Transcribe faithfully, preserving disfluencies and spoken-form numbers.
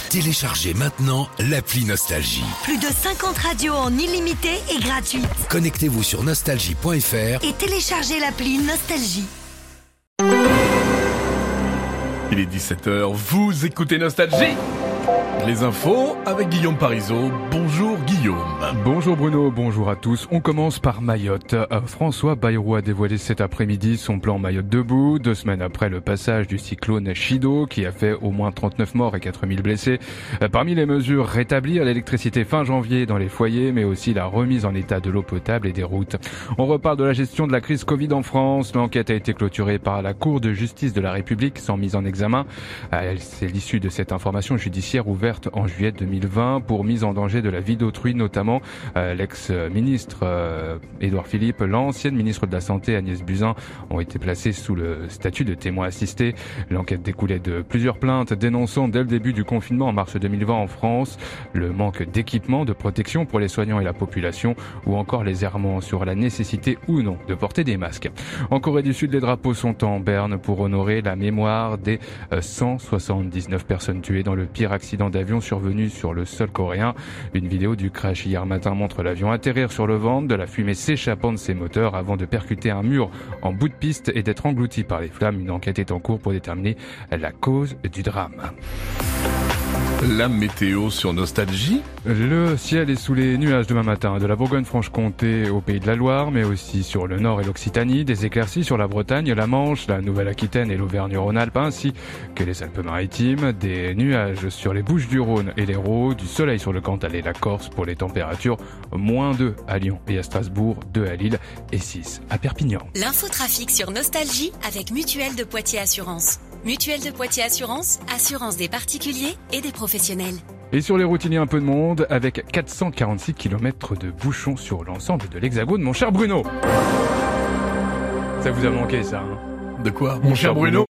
Téléchargez maintenant l'appli Nostalgie. Plus de cinquante radios en illimité et gratuite. Connectez-vous sur nostalgie point f r et téléchargez l'appli Nostalgie. Il est dix-sept heures, vous écoutez Nostalgie. Les infos avec Guillaume Parisot. Bonjour Guillaume. Bonjour Bruno, bonjour à tous. On commence par Mayotte. François Bayrou a dévoilé cet après-midi son plan Mayotte debout, deux semaines après le passage du cyclone Chido qui a fait au moins trente-neuf morts et quatre mille blessés. Parmi les mesures, rétablir l'électricité fin janvier dans les foyers, mais aussi la remise en état de l'eau potable et des routes. On reparle de la gestion de la crise Covid en France. L'enquête a été clôturée par la Cour de justice de la République sans mise en examen. C'est l'issue de cette information judiciaire ouverte en juillet deux mille vingt pour mise en danger de la vie d'autrui, notamment euh, l'ex-ministre euh, Édouard Philippe, l'ancienne ministre de la Santé Agnès Buzyn ont été placés sous le statut de témoin assisté. L'enquête découlait de plusieurs plaintes dénonçant dès le début du confinement en mars deux mille vingt en France le manque d'équipements de protection pour les soignants et la population ou encore les errements sur la nécessité ou non de porter des masques. En Corée du Sud, les drapeaux sont en berne pour honorer la mémoire des euh, cent soixante-dix-neuf personnes tuées dans le pire accident d'avion survenu sur le sol coréen. Une vidéo du crash hier matin montre l'avion atterrir sur le ventre, de la fumée s'échappant de ses moteurs avant de percuter un mur en bout de piste et d'être englouti par les flammes. Une enquête est en cours pour déterminer la cause du drame. La météo sur Nostalgie. Le ciel est sous les nuages demain matin, de la Bourgogne-Franche-Comté au Pays de la Loire, mais aussi sur le nord et l'Occitanie, des éclaircies sur la Bretagne, la Manche, la Nouvelle-Aquitaine et l'Auvergne-Rhône-Alpes, ainsi que les Alpes-Maritimes, des nuages sur les Bouches-du-Rhône et l'Hérault, du soleil sur le Cantal et la Corse pour les températures, moins deux à Lyon et à Strasbourg, deux à Lille et six à Perpignan. L'infotrafic sur Nostalgie avec Mutuelle de Poitiers Assurance. Mutuelle de Poitiers Assurance, assurance des particuliers et des professionnels. Et sur les routes, il y a un peu de monde, avec quatre cent quarante-six kilomètres de bouchons sur l'ensemble de l'Hexagone, mon cher Bruno. Ça vous a manqué, ça, hein ? De quoi, mon cher Bruno ?